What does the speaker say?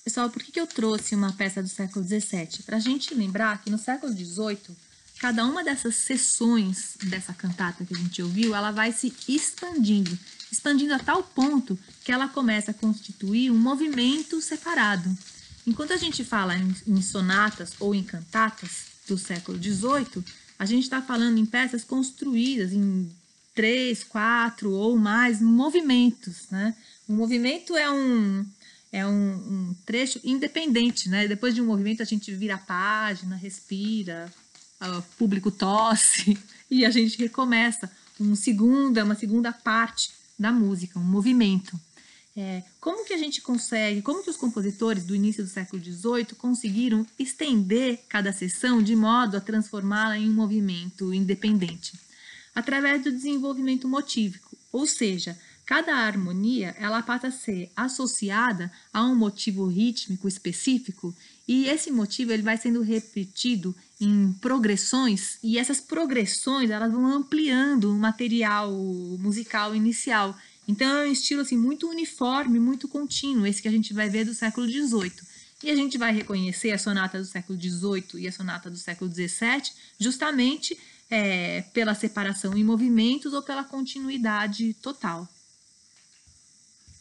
Pessoal, por que eu trouxe uma peça do século XVII? Para a gente lembrar que no século XVIII, cada uma dessas sessões dessa cantata que a gente ouviu, ela vai se expandindo a tal ponto que ela começa a constituir um movimento separado. Enquanto a gente fala em sonatas ou em cantatas do século XVIII, a gente está falando em peças construídas em 3, 4 ou mais movimentos, né? Um movimento é um trecho independente, né? Depois de um movimento a gente vira a página, respira, o público tosse e a gente recomeça uma segunda parte da música, um movimento. Como que a gente consegue, como que os compositores do início do século XVIII conseguiram estender cada sessão de modo a transformá-la em um movimento independente? Através do desenvolvimento motívico, ou seja, cada harmonia ela passa a ser associada a um motivo rítmico específico e esse motivo ele vai sendo repetido em progressões e essas progressões elas vão ampliando o material musical inicial. Então é um estilo assim, muito uniforme, muito contínuo, esse que a gente vai ver do século XVIII. E a gente vai reconhecer a sonata do século XVIII e a sonata do século XVII justamente pela separação em movimentos ou pela continuidade total.